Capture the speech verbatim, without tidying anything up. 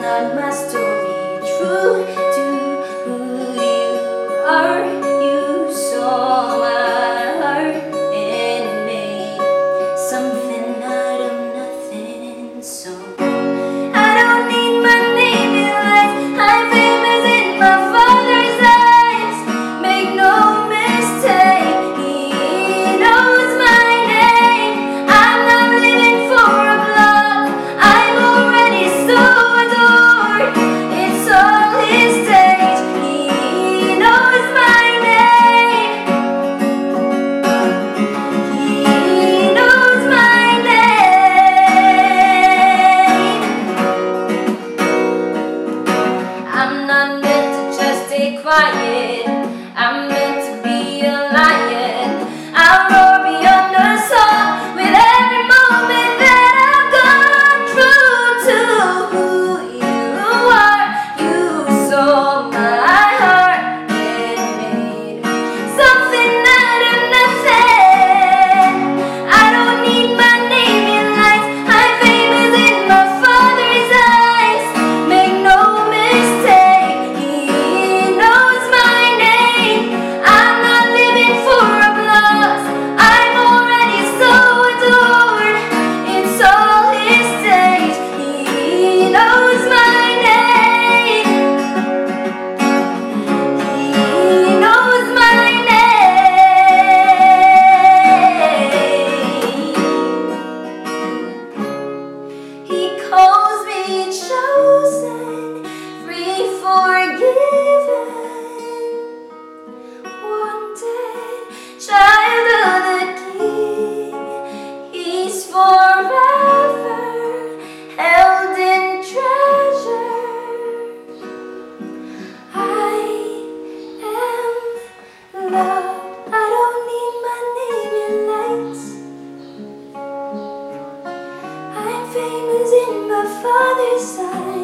not my story true to who you are? You saw my heart and made something out of nothing. So I don't need my name in lights, I'm famous in my Father's eyes. Make no mistake, He knows my name. I'm not living for applause, I'm already so adored. It's all His stage, He knows my name. He knows my name. I'm not meant to just stay quiet, I'm meant to be a lion. I'll roar beyond the song with every moment that I've gone through. To who you are, you saw my heart and made something out of nothing. I don't need my name in lights, I'm famous in my Father's eyes. Make no mistake, He knows my name. I'm not living for applause, I'm already so adored. It's all His stage, He knows my name. He knows my name. He calls me chosen, free, forgiven, wanted, child of the King. He's forever held in treasure. I am loved, I don't need my name in lights, I'm famous in my Father's eyes.